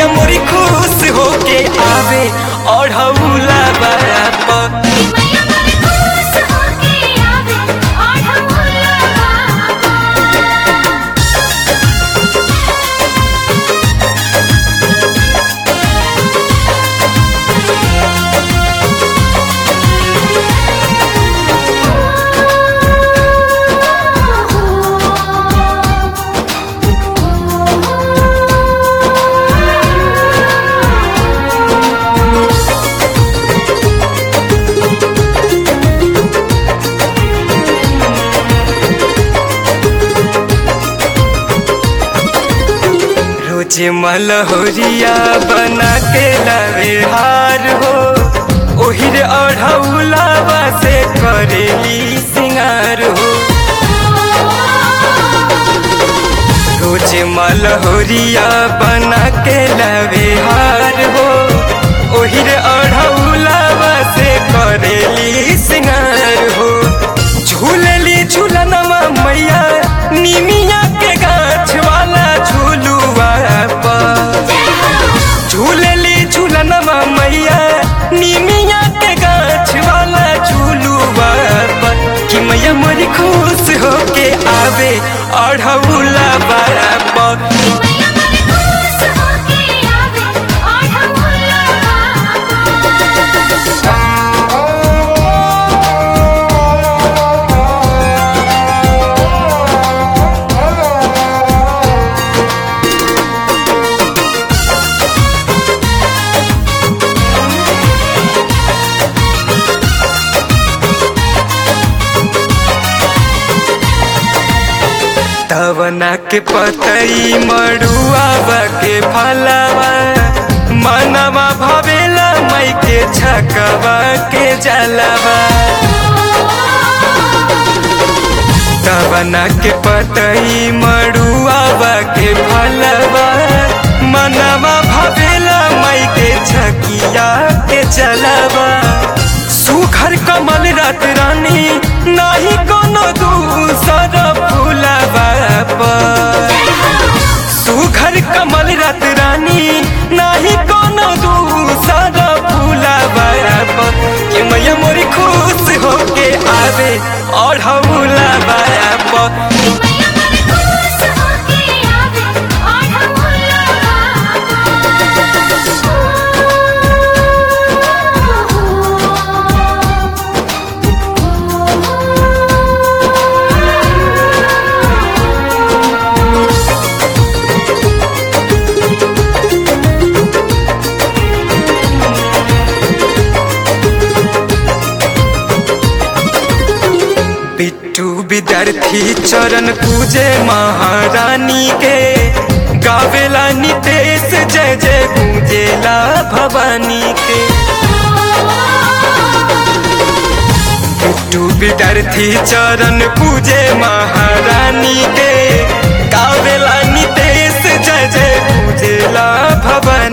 मैया मोरी खुश होके आवे ओढ़ौला बाप जे मलहोरिया बना के लावे हार हो ओहिर ओढ़ौलावा से करेली सिंगार हो रोज मलहोरिया बना के लावे हार हो ओहिर ओढ़ौलावा से करेली सिंगार हो झूलली झूलनवा मैया निमिया के गाछ वाला झूलुआ झूलली झूलनवा मैया निमिया के गाछ वाला झूलुआ कि मैया मोरी खुश होके आवे ओढ़ौला बाप तवना के पतई मड़ुआवा के फलवा मनवा भवेला मई के छकवा के जलवा तवना के पतई मड़ुआवा के फलवा मनवा भवेला मई के छकिया के जलवा सुखर कमल रात रानी नाही कोनो दूसर फूलवा सुघर कमल रात रानी नाही कोनो दूसर फूलवा कि मैया मोरी खुश होके आवे ओढ़ौला बाप बिट्टू विद्यार्थी चरण पूजे महारानी के गावेला नितेश जय जय गूंजेला भवानी के बिट्टू विद्यार्थी चरण पूजे महारानी के गावेला नितेश जय जय गूंजेला भवानी